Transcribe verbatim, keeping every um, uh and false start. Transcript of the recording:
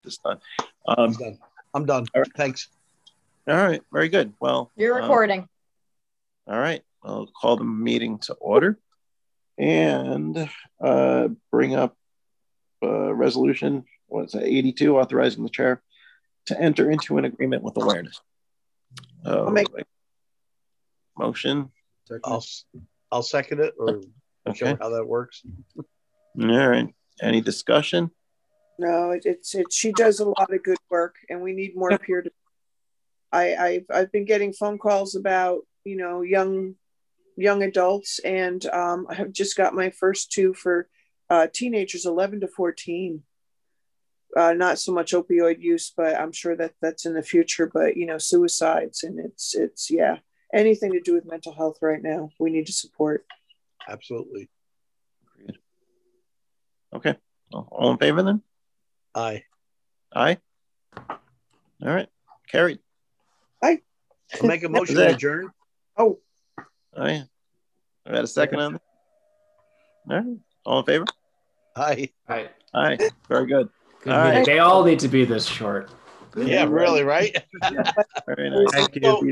this time. Um, I'm done. I'm done. All right. Thanks. All right. Very good. Well, You're um, recording. all right. I'll call the meeting to order and uh, bring up uh, resolution, what's that, eighty-two, authorizing the chair to enter into an agreement with Awareness. Uh, I'll make motion. I'll I'll second it, or show Okay. how that works. All right. Any discussion? No, it, it's it. She does a lot of good work, and we need more peer to. I I've I've been getting phone calls about you know young young adults, and um, I have just got my first two for uh, teenagers, eleven to fourteen. Uh, not so much opioid use, but I'm sure that that's in the future. But you know, suicides, and it's it's yeah, anything to do with mental health right now, we need to support. Absolutely. Okay. All in favor then? Aye. Aye. All right. Carried. Aye. I'll make a motion to adjourn. Oh. Aye. I got a second on that. All right. All in favor? Aye. Aye. Aye. Very good. Good All right. meeting. They all need to be this short. Yeah, really, right? Very nice. So,